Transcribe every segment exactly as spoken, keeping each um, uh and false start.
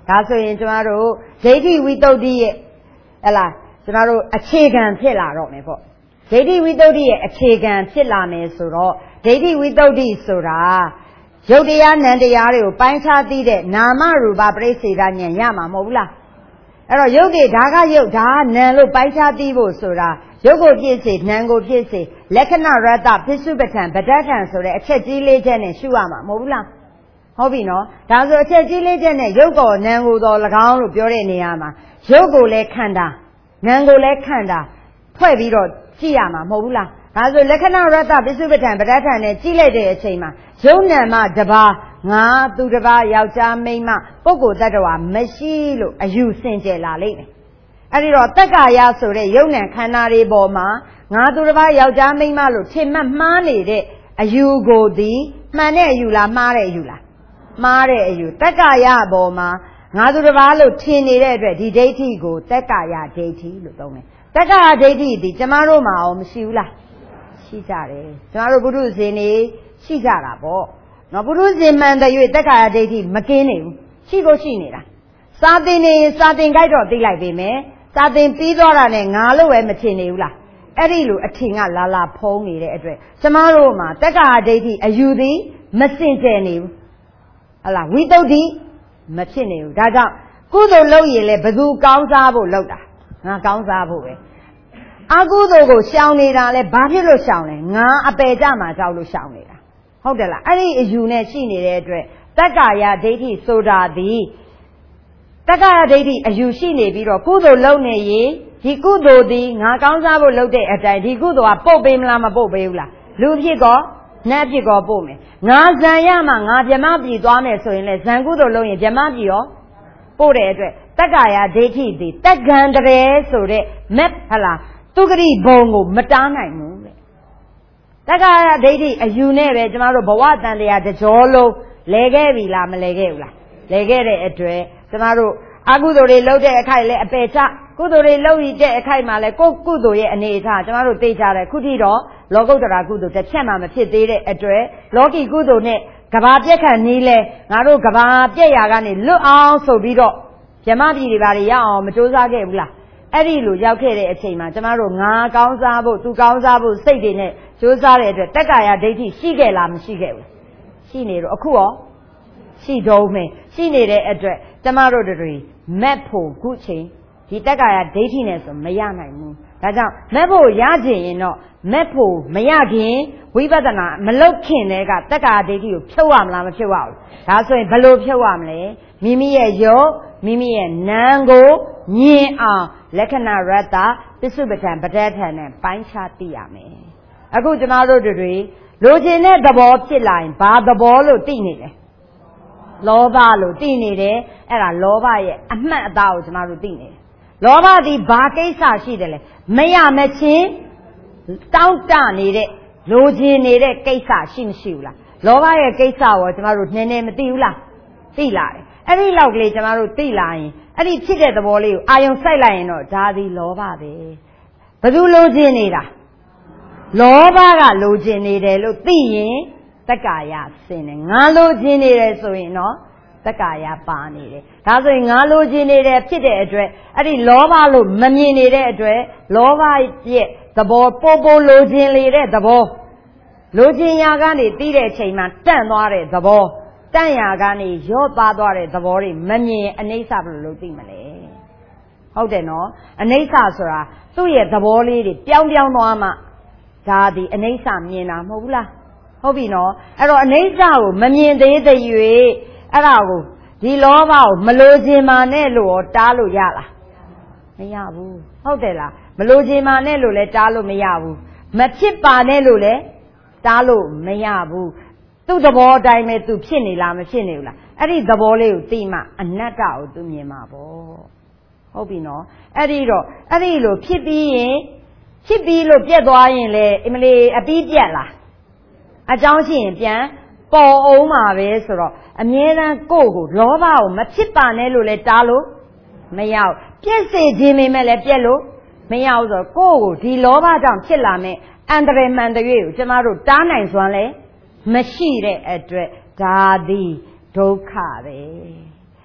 ဒါဆိုရင်ကျမတို့ဒိဋ္ဌိဝိတ္တုဒ္ဓိရဲ့ဟဲ့လားကျမတို့အခြေခံဖြစ်လာတော့မယ်ပေါ့ဒိဋ္ဌိဝိတ္တုဒ္ဓိရဲ့အခြေခံဖြစ်လာမယ်ဆိုတော့ဒိဋ္ဌိဝိတ္တုဒ္ဓိဆိုတာရုပ်တရားနံတရားတွေကိုပိုင်းခြားသိတဲ့နာမရူပပရိစ္ဆေဒဉာဏ်ရမှာမဟုတ်ဘူးလားအဲ့တော့ရုပ်တွေဒါကရုပ်ဒါကနံလို့ပိုင်းခြားသိဖို့ဆိုတာရုပ်ကိုဖြစ်စေနံကိုဖြစ်စေလက္ခဏာရတ္တပစ္စုပ္ပထံပဋ္ဌထံဆိုတဲ့အချက်ကြီးလေးချက်နဲ့ရှုရမှာမဟုတ်ဘူးလားဟုတ်ပြီနော်ဒါဆိုအချက်ကြီးလေးချက်နဲ့ရုပ်ကိုနံကိုတော့၎င်းလို့ပြောတဲ့နေရာမှာရုပ်ကိုလည်းခန္ဓာနံကိုလည်းခန္ဓာဖွဲ့ပြီးတော့ကြည့်ရမှာမဟုတ်ဘူးလားဒါဆိုလက္ခဏာရတ္တပစ္စုပ္ပထံပဋ္ဌထံနဲ့ကြည့်လိုက်တဲ့အချိန်မှာယုံနံမတပါးငါသူတပါးယောက်ျားမိန်းမပုဂ္ဂိုလ်တ attva မရှိလို့အယူစင်ကြယ်လာလိမ့်မယ်အဲ့ဒီတော့တက္ကာယဆိုတဲ့ယုံနံခန္ဓာတွေပေါ်မှာငါသူတပါးယောက်ျားမိန်းမလို့ထင်မှတ်မှားနေတဲ့အယူကိုဒီမှန်တဲ့အယူလားမှားတဲ့အယူလားမှားတဲ့အယူတက္ကာယပေါ်မှာငါသူတပါးလို့ထင်နေတဲ့အတွက်ဒီဒိဋ္ဌိကိုတက္ကာယဒိဋ္ဌိလို့သုံးတယ်တက္ကာယဒိဋ္ဌိဒီကျမတို့မှာရောမရှိဘူးလားရှိကြတယ်ကျမတို့ပုထုဇဉ်နေရှိကြတာပေါ့နော်ပုထုဇဉ်မှန်တဲ့၍တက္ကာယဒိဋ္ဌိမကင်းနေဘူးရှိကိုရှိနေတာစာသင်နေစာသင်ကြိုက်တော့သိလိုက်ပေမယ်စာသင်ပြီးသွားတာနဲ့ငါလို့ပဲမထင်နေဘူးလားအဲ့ဒီလိုအထင်ကလာလာဖုံးနေတဲ့အတွက်ကျမတို့မှာတက္ကာယဒိဋ္ဌိအယူသည်မစင်ကြယ်နေဘူးဟလားဝိတ္တုဒ္ဓိမဖြစ်နေဘူးဒါကြောင့်ကုသိုလ်လုပ်ရင်လည်းဘယ်သူကောင်းစားဖို့လုပ်တာငါကောင်းစားဖို့ပဲအကုသိုလ်ကိုရှောင်နေတာလဲဘာဖြစ်လို့ရှောင်လဲငါအပယ်ကြမှာကြောက်လို့ရှောင်နေတာဟုတ်တယ်လားအဲ့ဒီအယူနဲ့ရှိနေတဲ့အတွက်တက္ကာယဒိဋ္ဌိဆိုတာဒီတက္ကာယဒိဋ္ဌိအယူရှိနေပြီးတော့ကုသိုလ်လုပ်နေရင်ဒီကုသိုလ်ဒီငါကောင်းစားဖို့လုပ်တဲ့အတိုင်းဒီကုသိုလ်ကပုတ်ပေးမလားမပုတ်ပေးဘူးလားလူဖြစ်ကောနတ်ဖြစ်ကောပို့မယ်ငါဇံရမှာငါဗြဟ္မပြည်သွားမယ်ဆိုရင်လေဇံကုသိုလ်လုပ်ရင်ဗြဟ္မပြည်ရောပို့တဲ့အတွက်တက္ကာယဒိဋ္ဌိဒီတက္ကံတရေဆိုတဲ့မက်ဟလားသူဂရိဘုံကိုမတားနိုင်ဘူးတဲ့တက္ကာယဒိဋ္ဌိအယူနဲ့ပဲကျမတို့ဘဝတန်တရားတကြောလုံးလဲခဲ့ပြီလားမလဲခဲ့ဘူးလားလဲခဲ့တဲ့အတွက်ကျမတို့အကုသိုလ်တွေလုပ်တဲ့အခိုက်လဲအပယ်ချကုသိုလ်တွေလုပ်ရတဲ့အခိုက်မှာလဲကိုယ်ကုသိုလ်ရဲ့အနေအထားကျမတို့သိကြတယ်ခုထိတော့လောကုတ္တရာကုသိုလ်တစ်ဖြတ်မှမဖြစ်သေးတဲ့အတွက်လောကီကုသိုလ်နဲ့ကဘာပြက်ခတ်နည်းလဲငါတို့ကဘာပြက်ရာကနေလွတ်အောင်ဆိုပြီးတော့ဗြဟ္မပြည်တွေဘာတွေရအောင်မကြိုးစားခဲ့ဘူးလားအဲ့ဒီလိုရောက်ခဲ့တဲ့အချိန်မှာကျမတို့ငါကောင်းစားဖို့သူကောင်းစားဖို့စိတ်တွေနဲ့ကြိုးစားတဲ့အတွက်တက္ကာယဒိဋ္ဌိရှိခဲ့လားမရှိခဲ့ဘူးရှိနေတော့အခုရောရှိတော့မယ်ရှိနေတဲ့အတွက်ကျမတို့တွေမက်ဖို့ခုချိန်ဒီတက္ကာယဒိဋ္ဌိနဲ့ဆိုမရနိုင်ဘူးဒါကြောင့်မက်ဖို့ရချင်ရင်တော့မက်ဖို့မရခင်ဝိပဿနာမလုပ်ခင်တည်းကတက္ကာယဒိဋ္ဌိကိုဖြုတ်ရမလားမဖြုတ်ရဘူးဒါဆိုရင်ဘယ်လိုဖြုတ်ရမလဲမိမိရဲ့ယုတ်မိမိရဲ့နာမ်ကိုမြင်အောင်လက္ခဏာရတ္တပစ္စုပ္ပထံပဋ္ဌထံနဲ့ပိုင်းခြားသိရမယ်အခုကျမတို့တွေလိုချင်တဲ့သဘောဖြစ်လာရင်ဘာသဘောလို့သိနေလဲလောဘလို့သိနေတယ်အဲ့ဒါလောဘရဲ့အမှတ်အသားကိုကျမတို့သိနေတယ်လောဘဒီဘာကိစ္စရှိတယ်လဲမရမချင်းတောင်းတနေတဲ့လိုချင်နေတဲ့ကိစ္စရှိမရှိဘူးလားလောဘရဲ့ကိစ္စရောကျမတို့နည်းနည်းမသိဘူးလားသိလာတယ်အဲ့ဒီလောက်ကလေးကျမတို့သိလာရင်အဲ့ဒီဖြစ်တဲ့သဘောလေးကိုအာယုံစိုက်လိုက်ရင်တော့ဒါဒီလောဘပဲဘယ်သူလိုချင်နေတာလောဘကလိုချင်နေတယ်လို့သိရင်တက္ကာယစင်တယ်ငါလိုချင်နေတယ်ဆိုရင်တော့တက္ကာယပါနေတယ်ဒါဆိုရင်ငါလိုချင်နေတယ်ဖြစ်တဲ့အတွက်အဲ့ဒီလောဘလို့မမြင်နေတဲ့အတွက်လောဘရဲ့သဘောပို့ပို့လိုချင်လေတဲ့သဘောလိုချင်ရာကနေတီးတဲ့အချိန်မှာတန့်သွားတဲ့သဘောတန့်ရာကနေရော့ပါသွားတဲ့သဘောတွေမမြင်အနိစ္စဘယ်လိုလုပ်သိမလဲဟုတ်တယ်နော်အနိစ္စဆိုတာသူ့ရဲ့သဘောလေးတွေပြောင်းပြောင်းသွားမှဒါဒီအနိစ္စမြင်တာမဟုတ်ဘူးလားဟုတ်ပြီနော်အဲ့တော့အနိစ္စကိုမမြင်သေးတဲ့၍အဲ့ဒါကိုဒီလောဘကိုမလိုချင်မှနဲ့လို့ရောတားလို့ရလားမရဘူးဟုတ်တယ်လားမလိုချင်မှနဲ့လို့လည်းတားလို့မရဘူးမဖြစ်ပါနဲ့လို့လည်းတားလို့မရဘူးသူ့သဘောအတိုင်းပဲသူဖြစ်နေလားမဖြစ်နေဘူးလားအဲ့ဒီသဘောလေးကိုသိမှအနတ္တကိုသူမြင်မှာပေါ့ဟုတ်ပြီနော်အဲ့ဒီတော့အဲ့ဒီလိုဖြစ်ပြီးရင်ဖြစ်ပြီးလို့ပြက်သွားရင်လေအမလီအပြီးပြက်လားအကြောင်းရှိရင်ပြန်ပေါ်အောင်မှာပဲဆိုတော့အမြဲတမ်းကိုယ့်ကိုလောဘကိုမဖြစ်ပါနဲ့လို့လဲတားလို့မရဘူးပြက်စေခြင်းပဲမဲ့လဲပြက်လို့မရဘူးဆိုတော့ကိုယ့်ကိုဒီလောဘကြောင့်ဖြစ်လာမဲ့အန္တရာယ်မှန်တဲ့ကိုကျမတို့တားနိုင်စွမ်းလဲမရှိတဲ့အတွက်ဒါသည်ဒုက္ခပဲ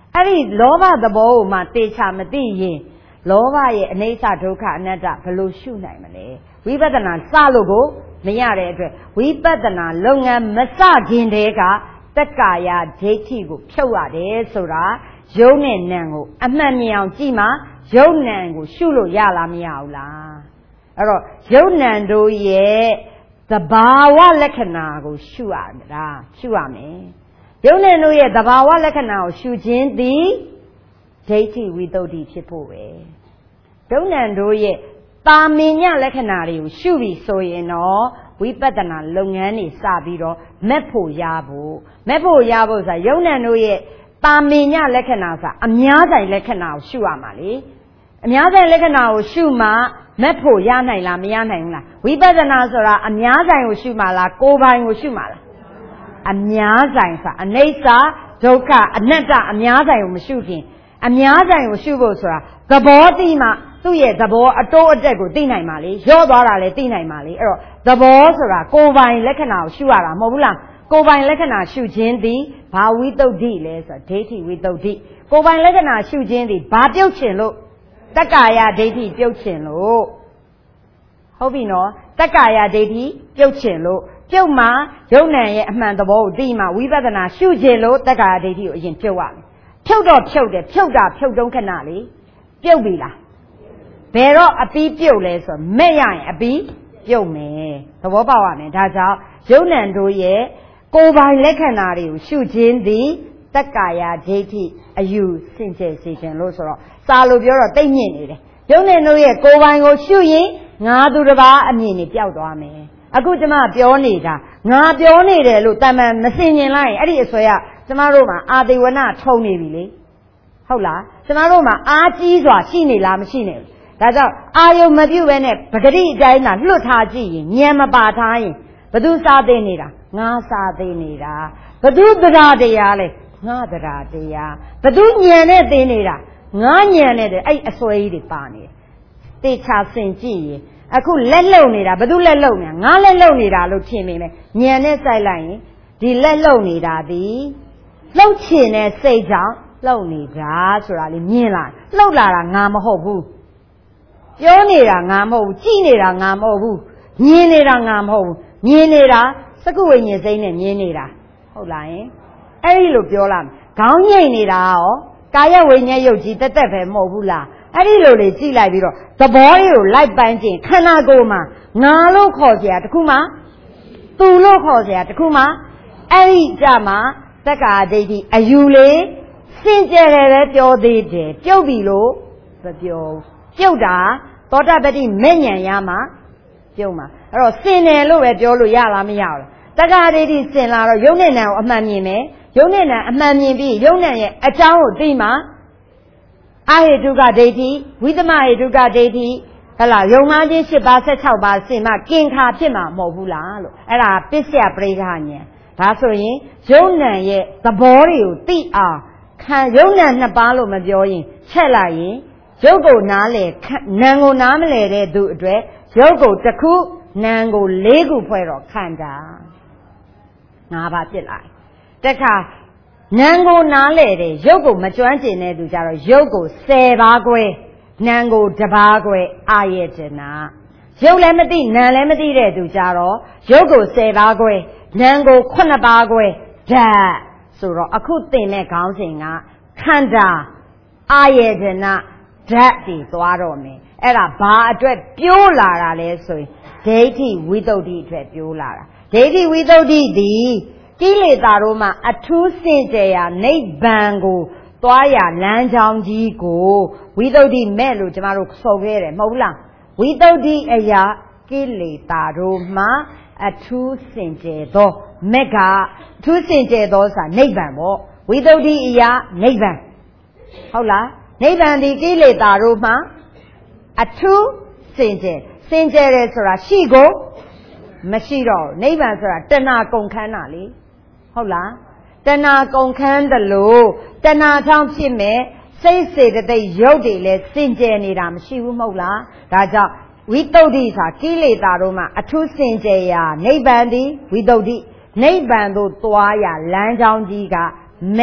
အဲ့ဒီလောဘသဘောကိုမှတေချာမသိရင်လောဘရဲ့အနိစ္စဒုက္ခအနတ္တဘယ်လိုရှုနိုင်မလဲဝိပဿနာစလို့ကိုမရတဲ့အတွက်ဝိပဿနာလုပ်ငန်းမစခင်တည်းကတက္ကာယဒိဋ္ဌိကိုဖြုတ်ရတယ်ဆိုတာယုံနဲ့နံကိုအမှန်မြင်အောင်ကြည့်မှယုံနံကိုရှုလို့ရလားမရဘူးလားအဲ့တော့ယုံနံတို့ရဲ့သဘာဝလက္ခဏာကိုရှုရတာရှုရမယ်ယုံနံတို့ရဲ့သဘာဝလက္ခဏာကိုရှုခြင်းသည်ဒိဋ္ဌိဝိတ္တုဖြစ်ဖို့ပဲယုံနံတို့ရဲ့တာမင်ညလက္ခဏာတွေကိုရှုပြီးဆိုရင်တော့ဝိပဿနာလုပ်ငန်းတွေစပြီးတော့မက်ဖို့ရဖို့မက်ဖို့ရဖို့ဆိုတာယုံနံတို့ရဲ့တာမင်ညလက္ခဏာဆိုတာအများဆိုင်လက္ခဏာကိုရှုရမှာလေအများဆိုင်လက္ခဏာကိုရှုမှမက်ဖို့ရနိုင်လားမရနိုင်ဘူးလားဝိပဿနာဆိုတာအများဆိုင်ကိုရှုမှလားကိုယ်ပိုင်ကိုရှုမှလားအများဆိုင်ဆိုတာအနိစ္စဒုက္ခအနတ္တအများဆိုင်ကိုမရှုခင်အများဆိုင်ကိုရှုဖို့ဆိုတာသဘောတိမှသူ့ရဲ့သဘောအတိုးအတက်ကိုသိနိုင်ပါလေရော့သွားတာလည်းသိနိုင်ပါလေအဲ့တော့သဘောဆိုတာကိုယ်ပိုင်လက္ခဏာကိုရှုရတာမဟုတ်ဘူးလားကိုယ်ပိုင်လက္ခဏာရှုခြင်းသည်ဘာဝိတ္တုလဲဆိုဒိဋ္ဌိဝိတ္တုကိုယ်ပိုင်လက္ခဏာရှုခြင်းသည်ဘာပြုတ်ချင်လို့တက္ကာယဒိဋ္ဌိပြုတ်ချင်လို့ဟုတ်ပြီနော်တက္ကာယဒိဋ္ဌိပြုတ်ချင်လို့ပြုတ်မှယုံနံရဲ့အမှန်သဘောကိုသိမှဝိပဿနာရှုခြင်းလို့တက္ကာယဒိဋ္ဌိကိုအရင်ပြုတ်ရမယ်ဖြုတ်တော့ဖြုတ်တယ်ဖြုတ်တာဖြုတ်တုံးခဏလေပြုတ်ပြီလားဘယ်တော့အပီးပြုတ်လဲဆိုမဲ့ရရင်အပီးပြုတ်မယ်သဘောပေါက်ရမယ်ဒါကြောင့်ယုံနံတို့ရဲ့ကိုယ်ပိုင်လက္ခဏာတွေကိုရှုခြင်းသည်တက္ကာယဒိဋ္ဌိအယူစင်ကြယ်စေခြင်းလို့ဆိုတော့စာလို့ပြောတော့တိတ်မြင့်နေတယ်ယုံနံတို့ရဲ့ကိုယ်ပိုင်ကိုရှုရင်ငါသူတစ်ပါးအမြင်နဲ့ပျောက်သွားမယ်အခုကျမပြောနေတာငါပြောနေတယ်လို့တမန်မစင်ញင်လိုက်ရင်အဲ့ဒီအစွဲကကျမတို့မှာအာတိဝနထုံနေပြီလေဟုတ်လားကျမတို့မှာအားကြီးစွာရှိနေလားမရှိနေဘူးဒါကြောင့်အာယုံမပြုတ်ပဲနဲ့ပဂတိအတိုင်းသာလွတ်ထားကြည့်ရင်ဉာဏ်မပါထားရင်ဘသူစားသိနေတာငါစားသိနေတာဘသူတရားတရားလဲငါတရားတရားဘသူဉာဏ်နဲ့သိနေတာငါဉာဏ်နဲ့တဲ့အဲ့အစွဲကြီးတွေပါနေတယ်တေချာစင်ကြည့်ရင်အခုလက်လုံနေတာဘသူလက်လုံနေတာငါလက်လုံနေတာလို့ထင်မိမယ်ဉာဏ်နဲ့စိုက်လိုက်ရင်ဒီလက်လုံနေတာဒီလှုပ်ချင်တဲ့စိတ်ကြောင့်လှုပ်နေတာဆိုတာလေးမြင်လာလှုပ်လာတာငါမဟုတ်ဘူးပြောနေတာငါမဟုတ်ဘူးကြည့်နေတာငါမဟုတ်ဘူးမြင်နေတာငါမဟုတ်ဘူးမြင်နေတာစကုဝိညာဉ်စိမ့်နဲ့မြင်နေတာဟုတ်လားယင်အဲ့ဒီလိုပြောလာခေါင်းငိမ့်နေတာရောကာယဝိညာဉ်ရုပ်ကြီးတက်တက်ပဲမဟုတ်ဘူးလားအဲ့ဒီလိုလေကြည့်လိုက်ပြီးတော့သဘောလေးကိုလိုက်ပိုင်းခြင်းခန္ဓာကိုယ်မှာငါလို့ခေါ်เสียတခုမှသူလို့ခေါ်เสียတခုမှအဲ့ဒီကြမှာတက္ကာဒိဋ္ဌိအယူလေးစင်ကြယ်တယ်ပဲပြောသေးတယ်ပြုတ်ပြီလို့မပြောပြုတ်တာသောတာပတိမဲ့ညံရမှာပြုတ်မှာအဲ့တော့စင်တယ်လို့ပဲပြောလို့ရလားမရဘူးတက္ကာဒိဋ္ဌိစင်လာတော့ယုံနဲ့နံကိုအမှန်မြင်မယ်ယုံနဲ့နံအမှန်မြင်ပြီးယုံနဲ့ရဲ့အကြောင်းကိုသိမှအဟေတုကဒိဋ္ဌိဝိသမဟေတုကဒိဋ္ဌိဟလာယုံမှချင်း၈ပါး၁၆ပါးစင်မှကင်ခါဖြစ်မှာမဟုတ်ဘူးလားလို့အဲ့ဒါပစ္စယပရိက္ခဉာဏ်ဒါဆိုရင်ယုံနံရဲ့သဘောတွေကိုသိအောင်ခံယုံနံနှစ်ပါးလို့မပြောရင်ချက်လိုက်ရင်ရုပ်ကိုနားလေနံကိုနားမလဲတဲ့သူအတွက်ရုပ်ကိုတစ်ခုနံကိုလေးခုဖွဲ့တော့ခန္ဓာငါးပါးဖြစ်လာတခါနံကိုနားလေတဲ့ရုပ်ကိုမကျွမ်းကျင်တဲ့သူကြတော့ရုပ်ကို၁၀ပါးခွဲနံကိုတစ်ပါးခွဲအာယတနာရုပ်လည်းမသိနံလည်းမသိတဲ့သူကြတော့ရုပ်ကို၁၀ပါးခွဲနံကိုခုနှစ်ပါးခွဲဓာတ်ဆိုတော့အခုသင်တဲ့ခေါင်းစဉ်ကခန္ဓာအာယတနာဓာတ်တွေသွားတော့မယ်အဲ့ဒါဘာအတွက်ပြိုးလာတာလဲဆိုရင်ဒိဋ္ဌိဝိတ္တုအတွက်ပြိုးလာတာဒိဋ္ဌိဝိတ္တုသည်ကိလေသာတို့မှာအထူးစင်ကြယ်ရာနိဗ္ဗာန်ကိုသွားရလမ်းကြောင်းကြီးကိုဝိတ္တုမဲ့လို့ကျမတို့ဆိုခဲ့တယ်မဟုတ်လားဝိတ္တုအရာကိလေသာတို့မှာအထူးစင်ကြယ်သောမက်ကအထူးစင်ကြယ်သောဆိုတာနိဗ္ဗာန်ပေါ့ဝိတ္တုအရာနိဗ္ဗာန်ဟုတ်လားနိဗ္ဗာန်ဒီကိလေသာတို့မှာအထူးစင်ကြယ်စင်ကြယ်တယ်ဆိုတာရှိကိုမရှိတော့နိဗ္ဗာန်ဆိုတာတဏှာကုန်ခန်းတာလေဟုတ်လားတဏှာကုန်ခန်းတယ်လို့တဏှာထောင့်ဖြစ်မဲ့စိတ်စေတသိက်ရုပ်တွေလည်းစင်ကြယ်နေတာမရှိဘူးမဟုတ်လားဒါကြောင့်ဝိတ္တုဆိုတာကိလေသာတို့မှာအထူးစင်ကြယ်ရာနိဗ္ဗာန်ဒီဝိတ္တုနိဗ္ဗာန်သို့သွားရလမ်းကြောင်းကြီးကမဲ့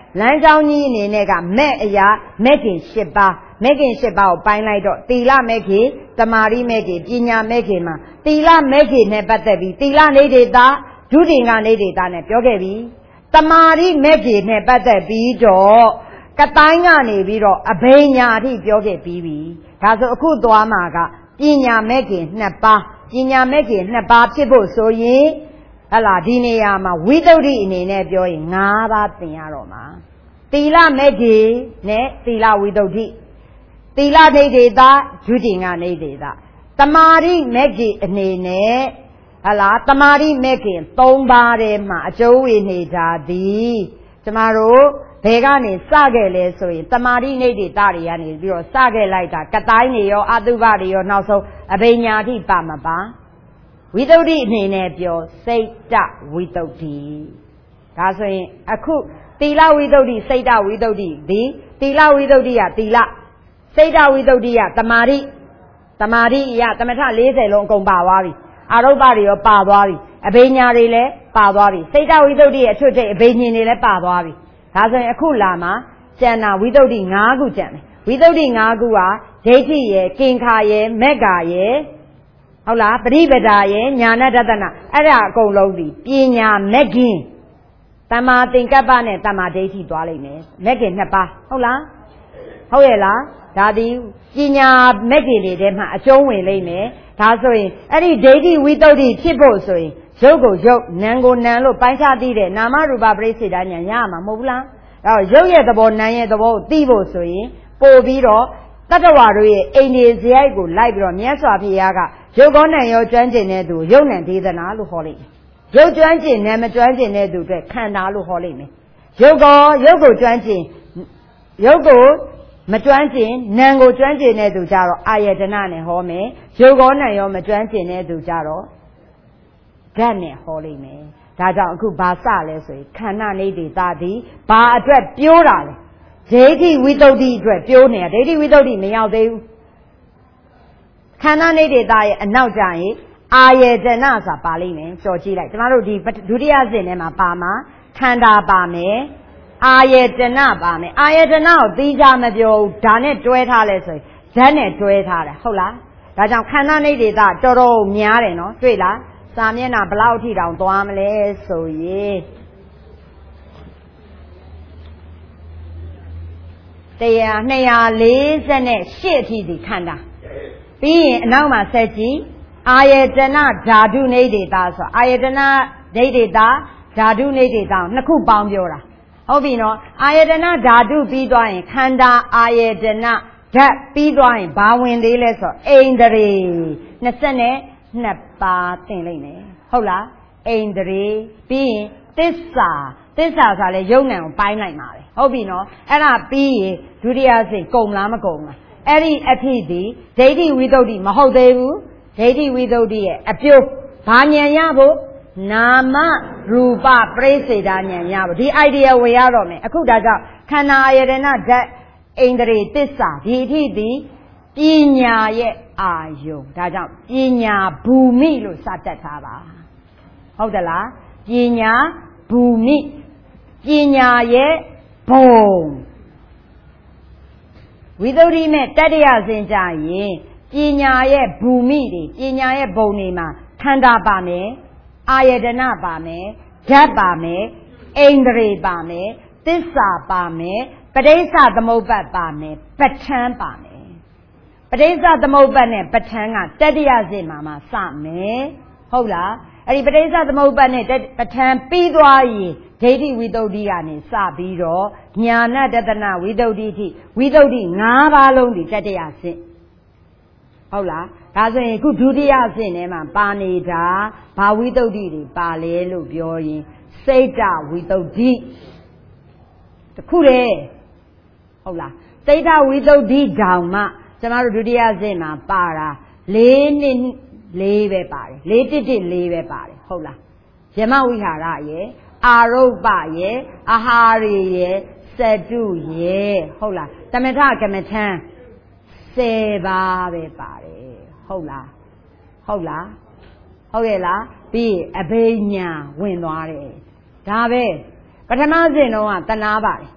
လမ်းကြောင်းကြီးအနေနဲ့ကမဲ့အရာမဲ့ခင်၈ပါးမဲ့ခင်၈ပါးကိုပိုင်းလိုက်တော့သီလမဲ့ခင်တမာရီမဲ့ခင်ပညာမဲ့ခင်မှာသီလမဲ့ခင်နဲ့ပတ်သက်ပြီးသီလနေဒေတာဒုတင်္ဂနေဒေတာနဲ့ပြောခဲ့ပြီတမာရီမဲ့ခင်နဲ့ပတ်သက်ပြီးတော့ကတိုင်းကနေပြီးတော့အဘိညာအထိပြောခဲ့ပြီးပြီဒါဆိုအခုသွားမှာကပညာမဲ့ခင်နှစ်ပါးပညာမဲ့ခင်နှစ်ပါးဖြစ်ဖို့ဆိုရင်ဟလာဒီနေရာမှာဝိတ္တုဒ္ဓိအနေနဲ့ပြောရင်၅ပါးသင်ရတော့မှာသီလမဲ့ခင်နဲ့သီလဝိတ္တုဒ္ဓိသီလနေဒေတာဒုတိယနေဒေတာတမာရိမဲ့ခင်အနေနဲ့ဟလာတမာရိမဲ့ခင်၃ပါးထဲမှာအကျိုးဝင်နေကြသည်ကျမတို့ဘယ်ကနေစခဲ့လဲဆိုရင်တမာရိနေဒေတာတွေကနေပြီးတော့စခဲ့လိုက်တာကတိုင်းတွေရောအတုပတွေရောနောက်ဆုံးအဘိညာတိပါမပါဝိတ္တုဒ္ဓိအနေနဲ့ပြောစိတ်တဝိတ္တုဒ္ဓိဒါဆိုရင်အခုသီလဝိတ္တုဒ္ဓိစိတ်တဝိတ္တုဒ္ဓိဒီသီလဝိတ္တုဒ္ဓိကသီလစိတ်တဝိတ္တုဒ္ဓိကတမာရိတမာရိရသမထ၄၀လုံးအကုန်ပါသွားပြီအာရုပ္ပတွေရောပါသွားပြီအဘိညာတွေလည်းပါသွားပြီစိတ်တဝိတ္တုဒ္ဓိရဲ့အထွတ်ထိပ်အဘိညာဉ်တွေလည်းပါသွားပြီဒါဆိုရင်အခုလာမှာကျန်တာဝိတ္တုဒ္ဓိ၅ခုကျန်တယ်ဝိတ္တုဒ္ဓိ၅ခုဟာဒိဋ္ဌိရယ်ကင်္ခာရယ်မက္ကာရယ်ဟုတ်လားပရိပဒါရယ်ညာဏတတနာအဲ့ဒါအကုန်လုံးဒီပညာမက္ခင်တမ္မာသင်္ကပ္ပနဲ့တမ္မာဒိဋ္ဌိသွားလိမ့်မယ်မက္ခင်နှစ်ပါးဟုတ်လားဟုတ်ရဲ့လားဒါဒီပညာမက္ခင်တွေထဲမှာအကျုံးဝင်လိမ့်မယ်ဒါဆိုရင်အဲ့ဒီဒိဋ္ဌိဝိတ္တုဒ္ဓိဖြစ်ဖို့ဆိုရင်ရုပ်ကိုရုပ်နာမ်ကိုနာမ်လို့ပိုင်းခြားသိတဲ့နာမရူပပရိစ္ဆေဒဉာဏ်ရရမှာမဟုတ်ဘူးလားအဲ့တော့ရုပ်ရဲ့သဘောနာမ်ရဲ့သဘောကိုသိဖို့ဆိုရင်ပို့ပြီးတော့တတ္တဝါတို့ရဲ့အိန္ဒိယဇယိုက်ကိုလိုက်ပြီးတော့မြတ်စွာဘုရားကရုပ်ကောနာမ်ရောကျွမ်းကျင်တဲ့သူရုပ်နံဒေသနာလို့ဟောလိုက်တယ်ရုပ်ကျွမ်းကျင်နာမ်မကျွမ်းကျင်တဲ့သူအတွက်ခန္ဓာလို့ဟောလိုက်မယ်ရုပ်ကောရုပ်ကိုကျွမ်းကျင်ရုပ်ကိုမကျွမ်းကျင်နာမ်ကိုကျွမ်းကျင်တဲ့သူကြတော့အာယတနာနဲ့ဟောမယ်ရုပ်ကောနာမ်ရောမကျွမ်းကျင်တဲ့သူကြတော့ဓာတ်နဲ့ဟောလိုက်မယ်ဒါကြောင့်အခုဘာစလဲဆိုရင်ခန္ဓာနေဒေတာသည်ဘာအတွက်ပြိုးတာလဲဒိဋ္ဌိဝိတ္တုဒ္ဓိအတွက်ပြိုးနေတာဒိဋ္ဌိဝိတ္တုဒ္ဓိမရောက်သေးဘူးခန္ဓာနေဒေတာရဲ့အနောက်ကျရင်အာယတနာဆိုတာပါလိမ့်မယ်ကြော်ကြည့်လိုက်ကျမတို့ဒီဒုတိယဇင်ထဲမှာပါမှာခန္ဓာပါမယ်အာယတနာပါမယ်အာယတနာကိုသိကြမပြောဘူးဒါနဲ့တွဲထားလဲဆိုရင်ဓာတ်နဲ့တွဲထားတယ်ဟုတ်လားဒါကြောင့်ခန္ဓာနေဒေတာတော်တော်များတယ်နော်တွေ့လားစာမျက်နှာဘလောက်ထိတောင်သွားမလဲဆိုရင်တရားနှစ်ရာလေးဆယ်နဲ့ရှစ်အထိဒီခန္ဓာပြီးရင်အနောက်မှာဆက်ကြည့်အာယတနာဓာတုနေဒေတာဆိုအာယတနာဒိဋ္ဌိတာဓာတုနေဒေတာနှစ်ခုပေါင်းပြောတာဟုတ်ပြီနော်အာယတနာဓာတုပြီးသွားရင်ခန္ဓာအာယတနာဓာတ်ပြီးသွားရင်ဘာဝင်သေးလဲဆိုအိန္ဒြေနှစ်ဆက်နဲ့နှစ်ပါးသင်လိုက်မယ်ဟုတ်လားအိန္ဒြေပြီးရင်သစ္စာသစ္စာဆိုလဲယုံ nant ကိုပိုင်းလိုက်မှာပဲဟုတ်ပြီနော်အဲ့ဒါပြီးရင်ဒုတိယစိတ်ကုန်လားမကုန်လားအဲ့ဒီအဖြစ်ဒီဒိဋ္ဌိဝိတ္တုဒ္ဓိမဟုတ်သေးဘူးဒိဋ္ဌိဝိတ္တုဒ္ဓိရဲ့အပြုဘာဉာဏ်ရဖို့နာမရူပပရိစ္ဆေဒဉာဏ်ရဖို့ဒီ idea ဝေရတော့မယ်အခုဒါကြောင့်ခန္ဓာအာယတနာဓာတ်အိန္ဒြေသစ္စာဒီအဖြစ်ဒီပညာရဲ့အာယုံဒါကြောင့်ပညာဘူမိလို့စတတ်ထားပါဟုတ်တယ်လားပညာဘူမိပညာရဲ့ဘုံဝိတ္တုဒ္ဓိမဲ့တတ္တယစင်ကြရင်ပညာရဲ့ဘူမိတွေပညာရဲ့ဘုံတွေမှာခန္ဓာပါမယ်အာယတနာပါမယ်ဓာတ်ပါမယ်အိန္ဒြေပါမယ်သစ္စာပါမယ်ပဋိစ္စသမုပ္ပါဒ်ပါမယ်ပဋ္ဌာန်းပါမယ်ပဋိစ္စသမုပ္ပါဒ်နဲ့ပဋ္ဌာန်းကတတ္တယစင်မှာမှာစမယ်ဟုတ်လားအဲ့ဒီပဋိစ္စသမုပ္ပါဒ်နဲ့ပဋ္ဌာန်းပြီးသွားရင်ဒိဋ္ဌိဝိတ္တုဒ္ဓိကနေစပြီးတော့ညာဏတတနာဝိတ္တုဒ္ဓိထိဝိတ္တုဒ္ဓိ၅ပါးလုံးဒီတတ္တယစင်ဟုတ်လားဒါဆိုရင်အခုဒုတိယအဆင့်ထဲမှာပါနေတာဘာဝိတ္တုဒ္ဓိတွေပါလဲလို့ပြောရင်စိတ်တဝိတ္တုဒ္ဓိတခုတည်းဟုတ်လားစိတ်တဝိတ္တုဒ္ဓိတောင်မှကျွန်တော်တို့ဒုတိယအဆင့်မှာပါတာလေးနှစ်လေးပဲပါတယ်လေးတစ်တစ်လေးပဲပါတယ်ဟုတ်လားယမဝိဟာရရဲ့အာရုပ္ပရဲ့အာဟာရရဲ့စတုရဲ့ဟုတ်လားသမထကမ္မထံဆယ်ပါးပဲပါတယ်ဟုတ်လားဟုတ်လားဟုတ်ရဲ့လားပြီးအဘိညာဝင်သွားတယ်ဒါပဲပထမစဉ်တော့ကတနာပါတယ်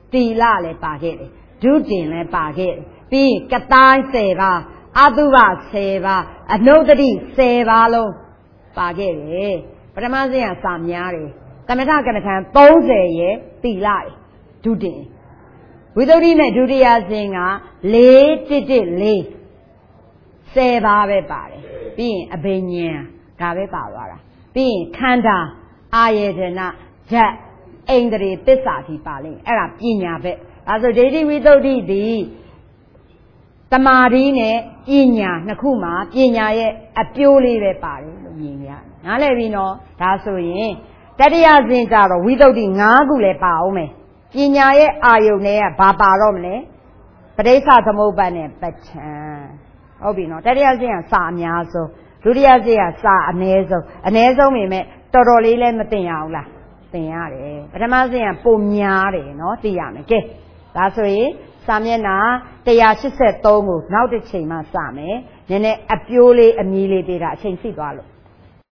တီလာလည်းပါခဲ့တယ်ဒုတင်လည်းပါခဲ့တယ်ပြီးကတိုင်းဆယ်ပါအတုပဆယ်ပါအနုတ္တိဆယ်ပါလုံးပါခဲ့တယ်ပထမစဉ်ကစာများတယ်ကမ္မထကမ္မထံသုံးဆယ်ရဲ့တီလာတယ်ဒုတင်ဝိသုဒ္ဓိနဲ့ဒုတိယစဉ်ကလေးတစ်တစ်လေးဆယ်ပါပဲပါတယ်ပြီးရင်အဘိညာဉ်ဒါပဲပါသွားတာပြီးရင်ခန္ဓာအာယေတနာဓာတ်အိန္ဒြေသစ္စာဒီပါလိမ့်အဲ့ဒါပညာပဲဒါဆိုဒိဋ္ဌိဝိသုဒ္ဓိဒီတမာရီနဲ့ပညာနှစ်ခုမှာပညာရဲ့အပြိုးလေးပဲပါတယ်လို့မြင်ရတယ်နားလည်ပြီနော်ဒါဆိုရင်တတိယစဉ်ကြတော့ဝိသုဒ္ဓိ၅ခုလည်းပါအောင်မယ်ပညာရဲ့အာယုန်နဲ့ကဘာပါတော့မလဲပဋိစ္စသမုပ္ပါဒ်နဲ့ပဋ္ဌာန်းဟုတ်ပြီနော်တတိယစဉ်ကစာအများဆုံးဒုတိယစဉ်ကစာအနည်းဆုံးအနည်းဆုံးပေမဲ့တော်တော်လေးလည်းမသိရအောင်လားသင်ရတယ်ပထမစဉ်ကပုံများတယ်နော်သိရမယ်ကဲဒါဆိုရင်စာမျက်နှာone eighty-threeကိုနောက်တစ်ချိန်မှစမယ်နည်းနည်းအပြိုးလေးအမီးလေးပေးတာအချိန်စီသွားလို့